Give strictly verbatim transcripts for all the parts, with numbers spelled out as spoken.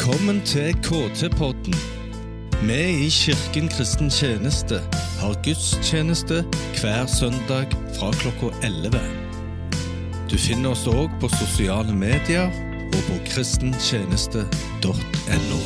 Velkommen til K T-podden. Vi i Kirken Kristen Tjeneste har gudstjeneste hver søndag fra klokka elleve. Du finner oss også på sosiale medier og på kristentjeneste punktum no.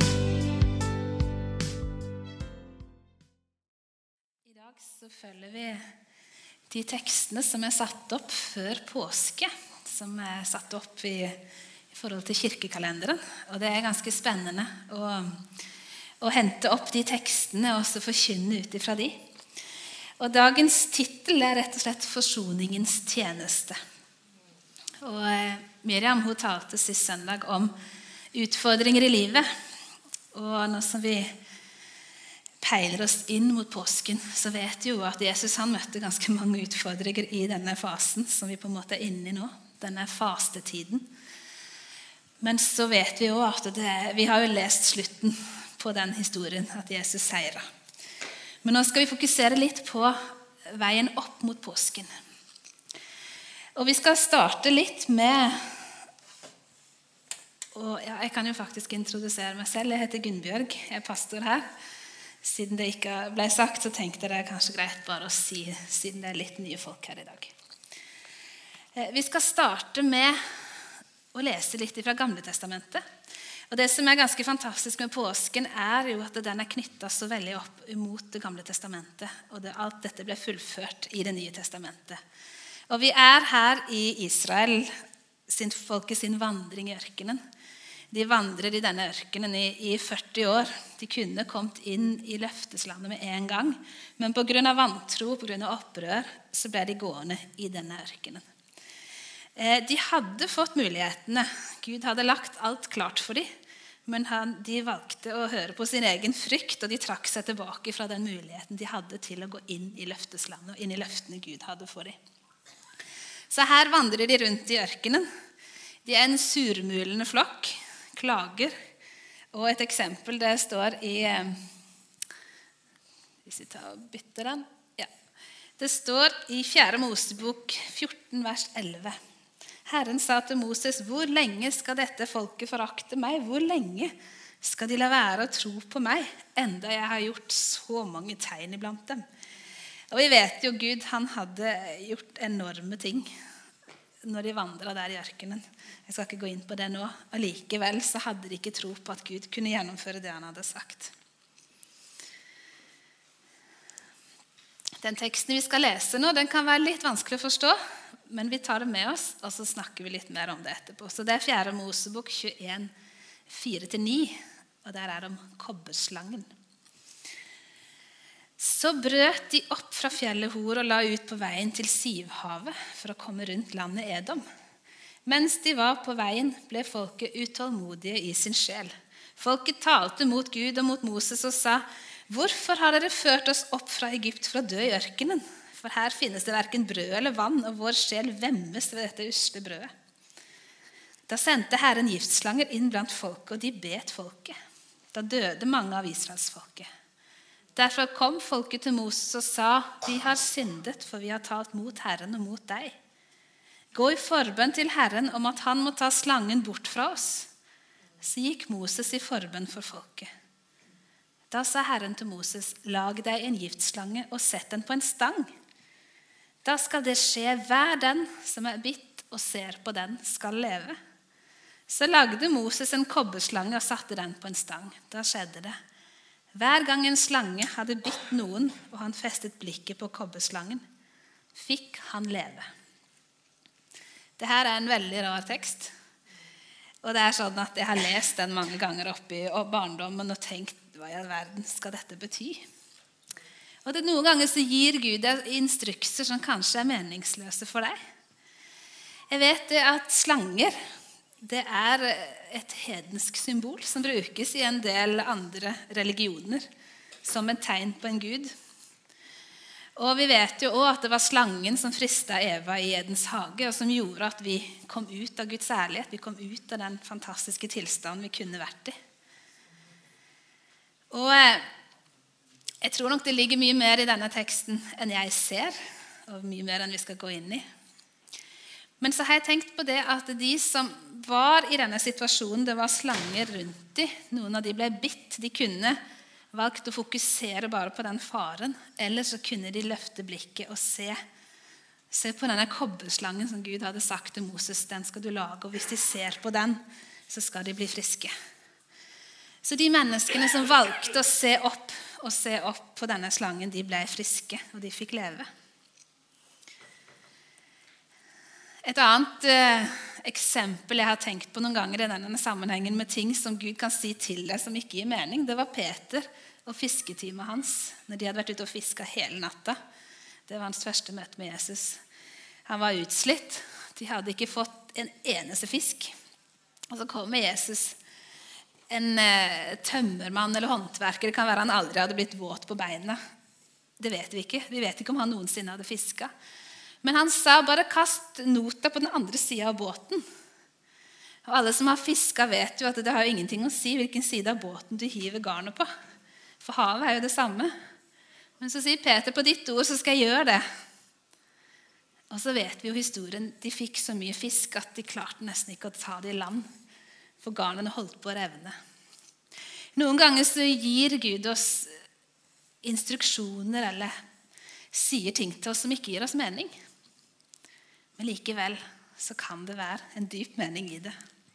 I dag så følger vi de tekstene som er satt opp før påske, som er satt opp i i forhold til kirkekalenderen, og det er ganske spennende å, å hente opp de tekstene og også forkynne ut ifra de. Og dagens titel er rett og slett Forsoningens tjeneste. Og eh, Miriam hun talte sist søndag om utfordringer i livet, og nå som vi peiler oss inn mot påsken, så vet vi jo at Jesus han møtte ganske mange utfordringer i denne fasen som vi på en måte er inne i nå, denne fastetiden. Men så vet vi jo at det, vi har jo lest slutten på den historien, at Jesus seiret. Men nå skal vi fokusere litt på veien opp mot påsken. Og vi skal starte litt med, og ja, jeg kan jo faktisk introdusere meg selv. Jeg heter Gunnbjørg, jeg er pastor her. Siden det ikke ble sagt, så tenkte jeg det er kanskje greit bare å si, siden det er litt nye folk her i dag. Vi skal starte med og lese litt fra Gamle Testamentet. Og det som er ganske fantastisk med påsken er jo at den er knyttet så veldig opp mot det Gamle Testamentet, og det, alt dette ble fullført i det Nye Testamentet. Og vi er her i Israel, sin, folket sin vandring i ørkenen. De vandrer i denne ørkenen i, i førti år. De kunne kommet inn i løfteslandet med en gang, men på grunn av vantro, på grunn av opprør, så ble de gående i denne ørkenen. De hadde fått mulighetene. Gud hadde lagt alt klart for dem, men han, de valgte å høre på sin egen frykt, og de trakk seg tilbake fra den muligheten de hadde til å gå inn i løfteslandet, og inn i løftene Gud hadde for dem. Så her vandrer de rundt i ørkenen. De er en surmulende flokk, klager, og et eksempel det står i, hvis vi tar og bytter den, ja. Det står i fjerde Mosebok fjorten vers elleve. Herren sa til Moses, hvor lenge skal dette folket forakte meg? Hvor lenge skal de la være å tro på meg, enda jeg har gjort så mange tegn iblant dem? Og vi vet jo Gud, han hadde gjort enorme ting når de vandret der i ørkenen. Jeg skal ikke gå inn på det nå. Og likevel så hadde de ikke tro på at Gud kunne gjennomføre det han hadde sagt. Den teksten vi skal lese nå, den kan være litt vanskelig å forstå, men vi tar det med oss, og så snakker vi litt mer om det etterpå. Så det er fjerde Mosebok tjueen, fire til ni, og der er det om kobberslangen. Så brøt de opp fra fjellet Hor og la ut på veien til Sivhavet for å komme rundt landet Edom. Mens de var på veien, ble folket utålmodige i sin sjel. Folket talte mot Gud og mot Moses og sa, hvorfor har dere ført oss opp fra Egypt for å dø i ørkenen? For her finnes det hverken brød eller vann, og vår sjel vemmes ved dette usle brødet. Da sendte Herren giftslanger inn blant folket, og de bet folket. Da døde mange av Israels folket. Derfor kom folket til Moses og sa, vi har syndet, for vi har talt mot Herren og mot deg. Gå i forbønn til Herren om at han må ta slangen bort fra oss. Så gikk Moses i forbønn for folket. Da sa Herren til Moses, lag deg en giftslange og sett den på en stang. Da skal det skje, hver den som er bitt og ser på den skal leve. Så lagde Moses en kobberslange og satte den på en stang. Da skjedde det. Hver gang en slange hadde bitt noen, og han festet blikket på kobberslangen, fikk han leve. Dette er en veldig rar tekst. Og det er sånn at jeg har lest den mange ganger oppe i barndommen og tenkt, hva i all verden skal dette bety? Og det noen ganger så gir Gud deg instrukser som kanskje er meningsløse for deg. Jeg vet det at slanger, det er et hedensk symbol som brukes i en del andre religioner som et tegn på en Gud. Og vi vet jo også at det var slangen som fristet Eva i Edens hage, og som gjorde at vi kom ut av Guds ærlighet, vi kom ut av den fantastiske tilstanden vi kunne vært i. Og jeg tror nok det ligger mye mer i denne teksten enn jeg ser, og mye mer enn vi skal gå inn i. Men så har jeg tenkt på det at de som var i denne situasjonen, det var slanger rundt dem. Noen av de ble bitt. De kunne valgt å fokusere bare på den faren, eller så kunne de løfte blikket og se, se på denne kobberslangen som Gud hadde sagt til Moses, den skal du lage, og hvis de ser på den, så skal de bli friske. Så de menneskene som valgte å se opp og se opp på denne slangen, de ble friske, og de fikk leve. Et annet eh, eksempel jeg har tenkt på noen ganger i denne sammenhengen med ting som Gud kan si til deg som ikke gir mening, det var Peter og fisketimet hans, når de hadde vært ute og fisket hele natta. Det var hans første møte med Jesus. Han var utslitt, de hadde ikke fått en eneste fisk. Og så kommer Jesus, en eh, tømmermann eller håndverker, det kan være han aldri hadde blitt våt på beina. Det vet vi ikke, vi vet ikke om han noensinne hadde fisket. Men han sa, bare kast nota på den andre siden av båten. Og alle som har fisket vet jo at det har jo ingenting å si hvilken side av båten du hiver garnet på. For havet er jo det samme. Men så sier Peter, på ditt ord så skal jeg gjøre det. Og så vet vi jo historien, de fikk så mye fisk at de klarte nesten ikke å ta det i land. For garnene holdt på å revne. Noen ganger så gir Gud oss instruksjoner eller sier ting til oss som ikke gir oss mening. Men likevel så kan det være en dyp mening i det.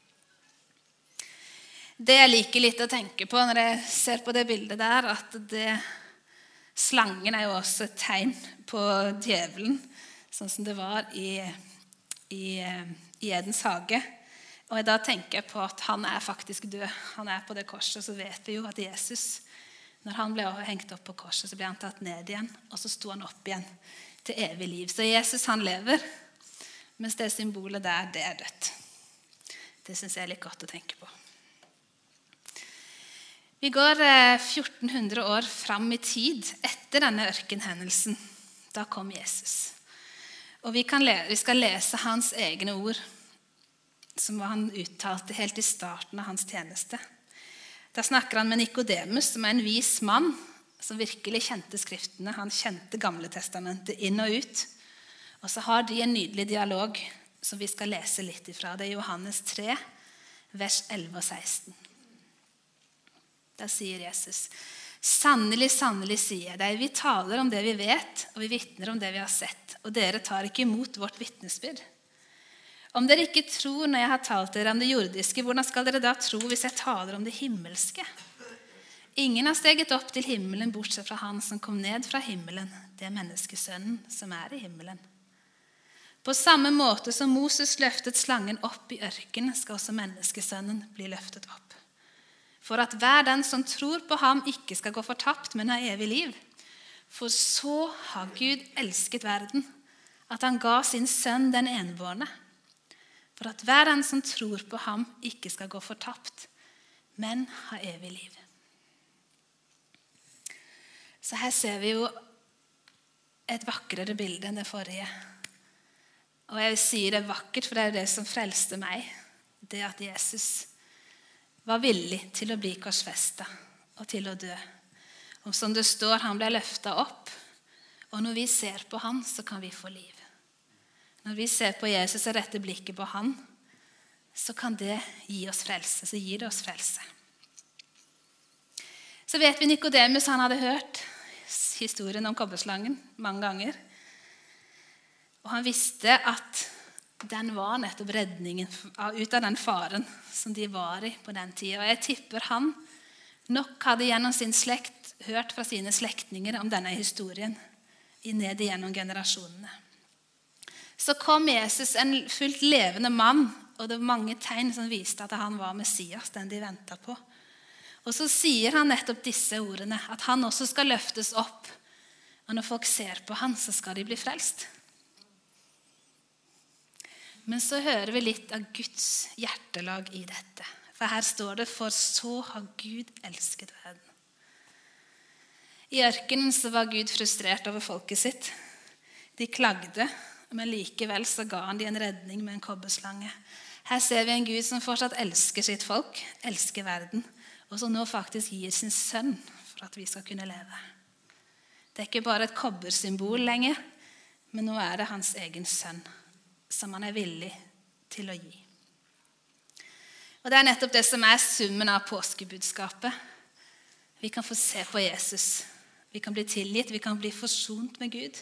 Det jeg liker litt å tenke på når jeg ser på det bildet der, at det, slangen er jo også et tegn på djevelen, sånn som det var i, i, i Edens hage. Og da tenker jeg på at han er faktisk død. Han er på det korset, så vet vi jo at Jesus, når han ble hengt opp på korset, så ble han tatt ned igjen, og så sto han opp igjen til evig liv. Så Jesus, han lever, mens det symbolet der, det er dødt. Det synes jeg er litt godt å tenke på. Vi går fjorten hundre år fram i tid etter denne ørkenhendelsen. Da kom Jesus. Og vi, kan lese, vi skal lese hans egne ord, som han uttalte helt i starten av hans tjeneste. Da snakker han med Nikodemus, som er en vis mann, som virkelig kjente skriftene. Han kjente Gamle testamentet inn og ut. Og så har de en nydelig dialog som vi skal lese litt ifra. Det er Johannes tre, vers elleve og seksten. Da sier Jesus, sannelig, sannelig sier jeg deg, vi taler om det vi vet, og vi vitner om det vi har sett, og dere tar ikke imot vårt vitnesbyrd. Om dere ikke tror når jeg har talt dere om det jordiske, hvordan skal dere da tro hvis jeg taler om det himmelske? Ingen har steget opp til himmelen bortsett fra han som kom ned fra himmelen, det er menneskesønnen som er i himmelen. På samme måte som Moses løftet slangen opp i ørkenen, skal også menneskesønnen bli løftet opp. For at hver den som tror på ham ikke skal gå fortapt, men ha evig liv. For så har Gud elsket verden, at han ga sin sønn den enbårne. For at hver den som tror på ham ikke skal gå fortapt, men ha evig liv. Så her ser vi jo et vakrere bilde enn det forrige. Og jeg sier det er vakkert, for det er det som frelste meg. Det at Jesus var villig til å bli korsfestet og til å dø. Og som det står, han ble løftet opp. Og når vi ser på han, så kan vi få liv. Når vi ser på Jesus og retter blikket på han, så kan det gi oss frelse. Så gir det oss frelse. Så vet vi Nikodemus, han hadde hørt historien om kobberslangen mange ganger. Og han visste at den var nettopp redningen ut av den faren som de var i på den tiden. Og jeg tipper han nok hadde gjennom sin slekt hørt fra sine slektninger om denne historien ned igjennom generasjonene. Så kom Jesus, en fullt levende mann, og det var mange tegn som viste at han var Messias, den de ventet på. Og så sier han nettopp disse ordene, at han også skal løftes opp. Og når folk ser på han, så skal de bli frelst. Men så hører vi litt av Guds hjertelag i dette. For her står det, for så har Gud elsket verden. I ørkenen så var Gud frustrert over folket sitt. De klagde, men likevel så ga han de en redning med en kobberslange. Her ser vi en Gud som fortsatt elsker sitt folk, elsker verden, og som nå faktisk gir sin sønn for at vi skal kunne leve. Det er ikke bare et kobbersymbol lenger, men nå er det hans egen sønn som han er villig til å gi. Og det er nettopp det som er summen av påskebudskapet. Vi kan få se på Jesus. Vi kan bli tilgitt, vi kan bli forsont med Gud.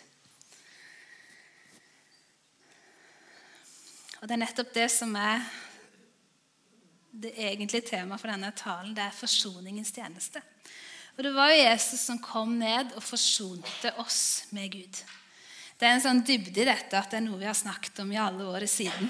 Og det er nettopp det som er det egentlige temaet for denne talen. Det er forsoningens tjeneste. Og det var jo Jesus som kom ned og forsonte oss med Gud. Det er en sånn dybde i dette at det er noe vi har snakket om i alle året siden.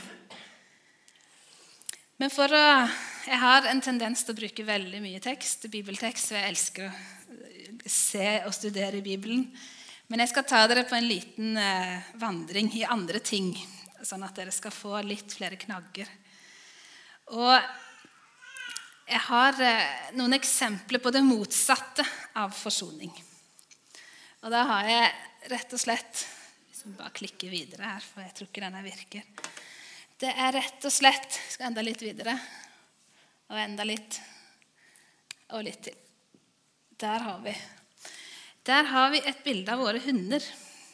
Men for å, jeg har en tendens til å bruke veldig mye tekst, bibeltekst, så jeg elsker å se og studere i Bibelen. Men jeg skal ta dere på en liten eh, vandring i andre ting, sånn at dere skal få litt flere knagger. Og jeg har eh, noen eksempler på det motsatte av forsoning. Og da har jeg rett og slett, hvis vi bare klikker videre her, for jeg tror ikke denne virker. Det er rett og slett, jeg skal enda litt videre, og enda litt, og litt til. Der har vi. Der har vi et bilde av våre hunder.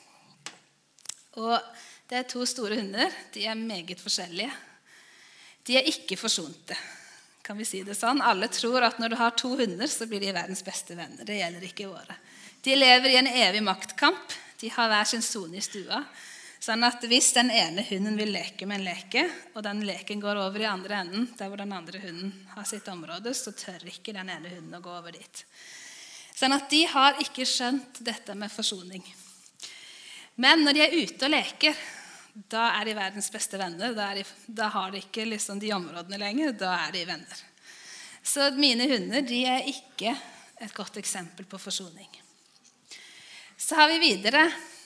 Og det er to store hunder, de er meget forskjellige. De er ikke forsonte, kan vi si det sånn. Alle tror at når du har to hunder, så blir de verdens beste venner. Det gjelder ikke våre. De lever i en evig maktkamp. De har hver sin sone i stua. Sånn at hvis den ene hunden vil leke med en leke, og den leken går over i andre enden, der hvor den andre hunden har sitt område, så tør ikke den ene hunden å gå over dit. Sånn at de har ikke skjønt dette med forsoning. Men når de er ute og leker, da er de verdens beste venner. Da, de, da har de ikke liksom de områdene lenger, da er de venner. Så mine hunder, de er ikke et godt eksempel på forsoning. Så har vi videre.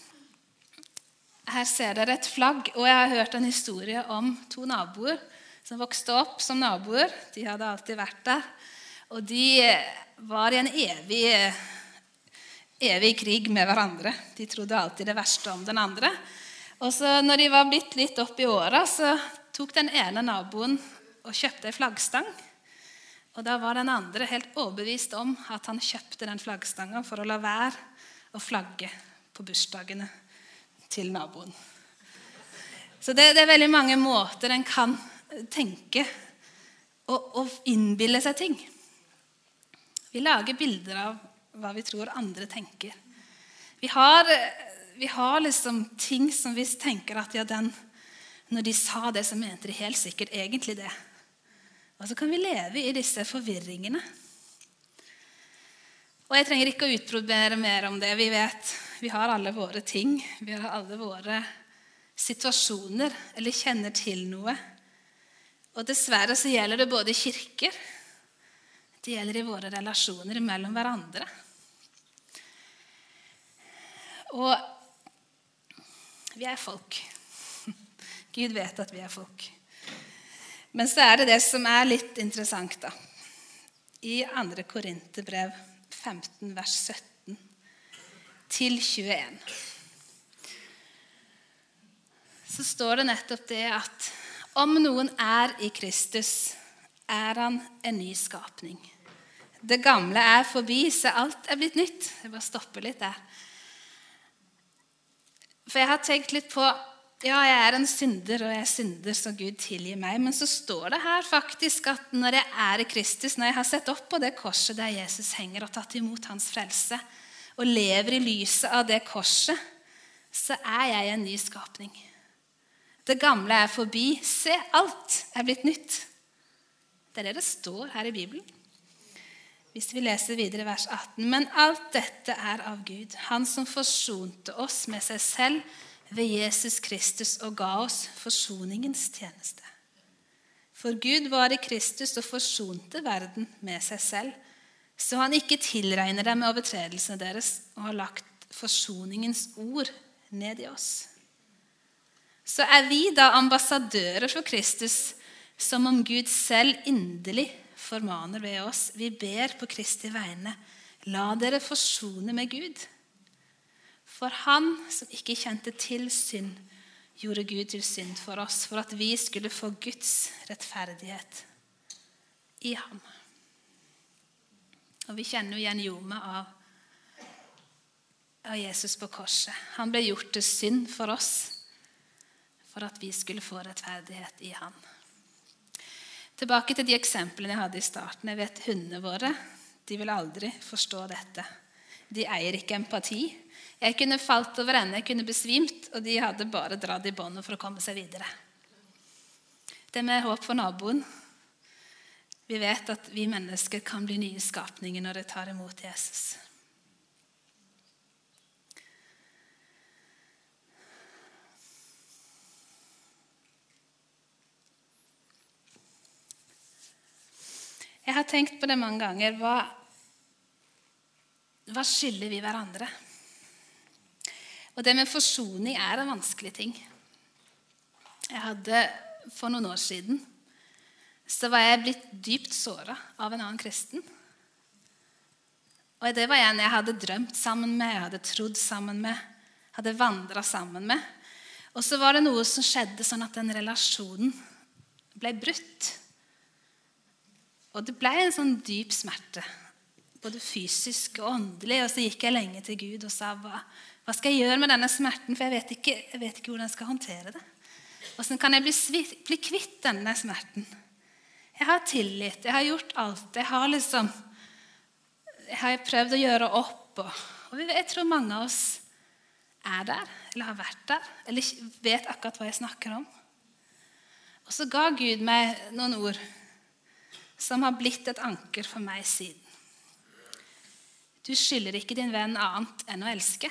Her ser dere et flagg, og jeg har hørt en historie om to naboer som vokste opp som naboer. De hadde alltid vært der, og de var i en evig, evig krig med hverandre. De trodde alltid det verste om den andre. Og så når de var blitt litt opp i åra, så tok den ene naboen og kjøpte en flaggstang. Og da var den andre helt overbevist om at han kjøpte den flaggstangen for å la være å flagge på bursdagene til naboen. Så det, det er veldig mange måter en kan tenke og, og innbille seg ting. Vi lager bilder av hva vi tror andre tenker. Vi har, vi har liksom ting som vi tenker at ja, den, når de sa det, så mente de helt sikkert egentlig det. Og så kan vi leve i disse forvirringene. Og jeg trenger ikke å utbrodere mer om det. Vi vet, vi har alle våre ting. Vi har alle våre situasjoner, eller kjenner til noe. Og dessverre så gjelder det både i kirker, det gjelder i våre relasjoner mellom hverandre. Og vi er folk. Gud vet at vi er folk. Men så er det det som er litt interessant da. I andre Korinterbrev femten, vers sytten til tjueen. Så står det nettopp det at om noen er i Kristus, er han en ny skapning. Det gamle er forbi, så alt er blitt nytt. Jeg bare stopper litt der. For jeg har tenkt litt på, ja, jeg er en synder, og jeg er synder, så Gud tilgir meg. Men så står det her faktisk at når jeg er i Kristus, når jeg har sett opp på det korset der Jesus henger og tatt imot hans frelse, og lever i lyset av det korset, så er jeg en ny skapning. Det gamle er forbi. Se, alt er blitt nytt. Det er det det står her i Bibelen. Hvis vi leser videre vers atten. Men alt dette er av Gud, han som forsonte oss med seg selv ved Jesus Kristus og ga oss forsoningens tjeneste. For Gud var i Kristus og forsonte verden med seg selv, så han ikke tilregner dem med overtredelsene deres og har lagt forsoningens ord ned i oss. Så er vi da ambassadører for Kristus, som om Gud selv inderlig formaner ved oss. Vi ber på Kristi vegne, la dere forsone med Gud. For han som ikke kjente til synd, gjorde Gud til synd for oss, for at vi skulle få Guds rettferdighet i ham. Og vi kjenner jo igjen ljomet av, av Jesus på korset. Han ble gjort til synd for oss, for at vi skulle få rettferdighet i ham. Tilbake til de eksemplene jeg hadde i starten. Jeg vet hundene våre, de vil aldri forstå dette. De eier ikke empati. Jeg kunne falt over ende, jeg kunne besvimt, og de hadde bare dratt i båndet for å komme seg videre. Det med håp for naboen. Vi vet at vi mennesker kan bli nye skapninger når de tar imot Jesus. Jeg har tenkt på det mange ganger. Hva, hva skylder vi hverandre? Og det med forsoning er en vanskelig ting. Jeg hadde for noen år siden, så var jeg blitt dypt såret av en annen kristen. Og det var en jeg hadde drømt sammen med, jeg hadde trodd sammen med, hadde vandret sammen med. Og så var det noe som skjedde sånn at den relasjonen ble brutt. Og det ble en sånn dyp smerte, både fysisk og åndelig. Og så gikk jeg lenge til Gud og sa, hva, hva skal jeg gjøre med denne smerten? For jeg vet ikke, jeg vet ikke hvordan jeg skal håndtere det. Hvordan kan jeg bli, bli kvitt denne smerten? Jeg har tillit, jeg har gjort alt. Jeg har liksom, jeg har prøvd å gjøre opp. Og, og jeg tror mange av oss er der, eller har vært der, eller vet akkurat hva jeg snakker om. Og så ga Gud meg noen ord som har blitt et anker for meg siden. Du skylder ikke din venn annet enn å elske.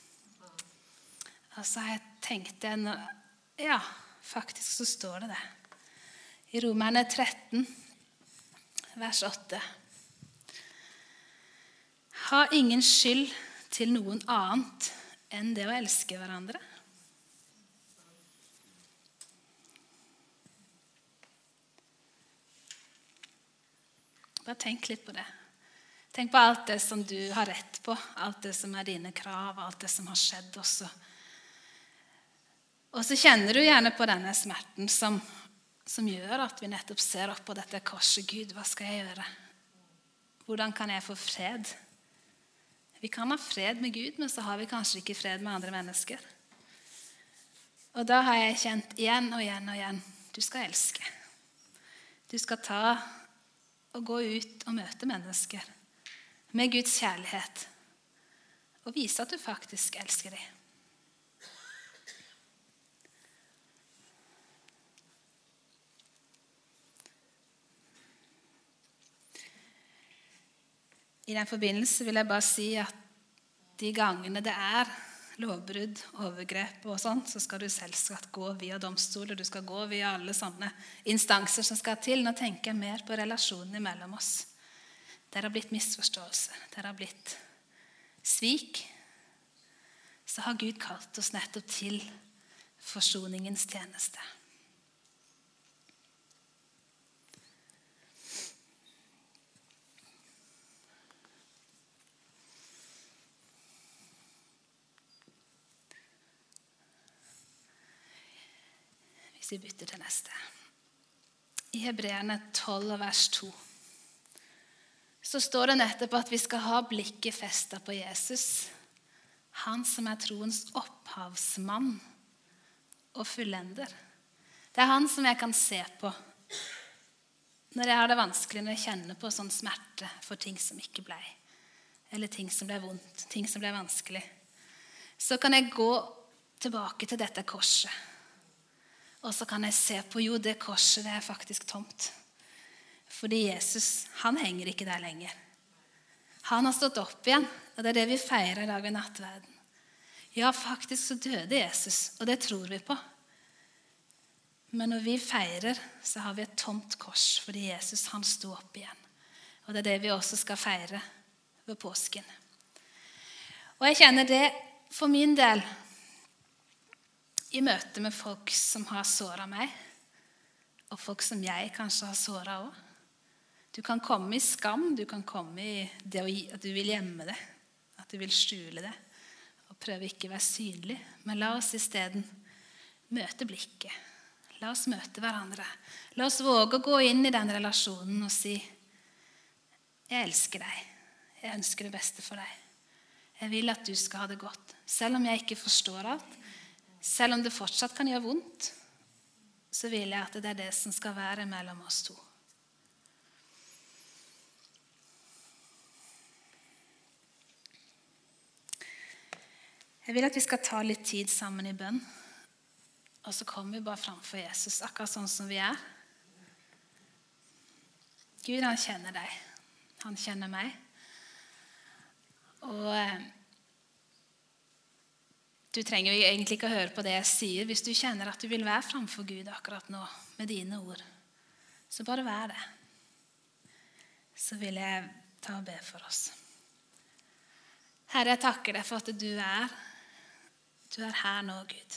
Og så har jeg tenkt det, ja, faktisk så står det det. I Romerne tretten, vers åtte. Ha ingen skyld til noen annet enn det å elske hverandre. Bare tenk litt på det. Tenk på alt det som du har rett på, alt det som er dine krav, alt det som har skjedd også. Og så kjenner du gjerne på denne smerten som, som gjør at vi nettopp ser opp på dette korset. Gud, hva skal jeg gjøre? Hvordan kan jeg få fred? Vi kan ha fred med Gud, men så har vi kanskje ikke fred med andre mennesker. Og da har jeg kjent igjen og igjen og igjen, du skal elske. Du skal ta og gå ut og møte mennesker med Guds kjærlighet og vise at du faktisk elsker dem. I den forbindelse vil jeg bare si at de gangene det er lovbrudd, overgrep og sånn, så skal du selvsagt gå via domstoler, du skal gå via alle sånne instanser som skal til. Nå tenker jeg mer på relasjonen mellom oss. Der har blitt misforståelse, der har blitt svik. Så har Gud kalt oss nettopp til forsoningens tjeneste. Hvis vi bytter til neste. I Hebreerne tolv vers to så står det nettopp at vi skal ha blikket festet på Jesus, han som er troens opphavsmann og fullender. Det er han som jeg kan se på når jeg har det vanskelig, når jeg kjenner på sånn smerte for ting som ikke ble, eller ting som ble vondt, ting som ble vanskelig. Så kan jeg gå tilbake til dette korset. Og så kan jeg se på, jo, det korset det er faktisk tomt. Fordi Jesus, han henger ikke der lenger. Han har stått opp igjen, og det er det vi feirer i dag ved nattverden. Ja, faktisk så døde Jesus, og det tror vi på. Men når vi feirer, så har vi et tomt kors, fordi Jesus, han sto opp igjen. Og det er det vi også skal feire ved påsken. Og jeg kjenner det for min del, i møte med folk som har såret meg, og folk som jeg kanskje har såret også. Du kan komme i skam, du kan komme i det at du vil gjemme det, at du vil skjule det, og prøve ikke å være synlig. Men la oss i stedet møte blikket. La oss møte hverandre. La oss våge å gå inn i den relasjonen og si, jeg elsker deg, jeg ønsker det beste for deg. Jeg vil at du skal ha det godt, selv om jeg ikke forstår alt. Selv om det fortsatt kan gjøre vondt, så vil jeg at det er det som skal være mellom oss to. Jeg vil at vi skal ta litt tid sammen i bønn, og så kommer vi bare framfor Jesus, akkurat sånn som vi er. Gud, han kjenner deg. Han kjenner meg. Og eh, du trenger jo egentlig ikke å høre på det jeg sier. Hvis du kjenner at du vil være framfor Gud akkurat nå, med dine ord, så bare vær det. Så vil jeg ta og be for oss. Herre, jeg takker deg for at du er, du er her nå, Gud.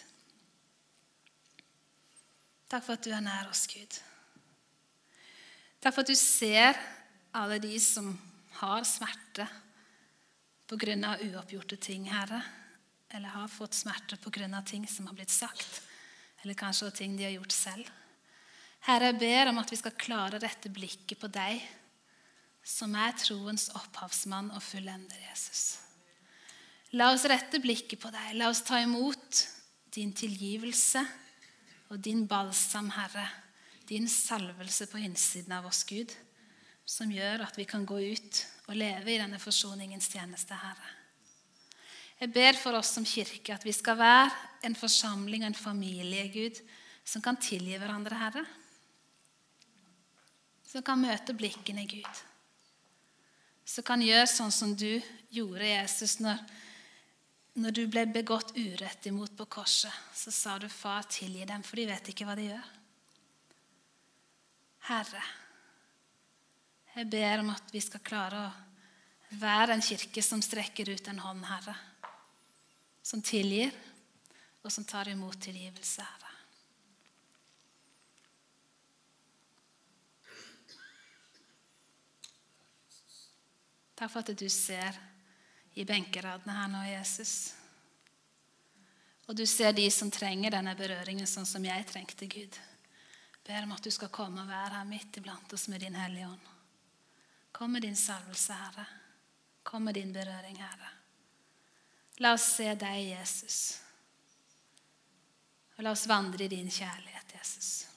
Takk for at du er nær oss, Gud. Takk for at du ser alle de som har smerte på grunn av uoppgjorte ting, Herre. Eller har fått smerte på grunn av ting som har blitt sagt. Eller kanskje ting de har gjort selv. Herre, jeg ber om at vi skal klare dette blikket på deg, som er troens opphavsmann og fullender, Jesus. La oss rette blikket på deg. La oss ta imot din tilgivelse og din balsam, Herre. Din salvelse på innsiden av oss, Gud, som gjør at vi kan gå ut og leve i denne forsoningens tjeneste, Herre. Jeg ber for oss som kirke at vi skal være en forsamling og en familie, Gud, som kan tilgi hverandre, Herre. Som kan møte blikkene, Gud. Som kan gjøre sånn som du gjorde, Jesus, når, når du ble begått urett imot på korset. Så sa du, far, tilgi dem, for de vet ikke hva de gjør. Herre, jeg ber om at vi skal klare å være en kirke som strekker ut en hånd, Herre. Som tilgir, og som tar imot tilgivelse, Herre. Takk for at du ser i benkeradene her nå, Jesus. Og du ser de som trenger denne berøringen sånn som jeg trengte, Gud. Jeg ber om at du skal komme og være her midt iblant oss med din hellige ånd. Kom med din salvelse, Herre. Kom med din berøring, Herre. La oss se deg, Jesus. Og la oss vandre i din kjærlighet, Jesus.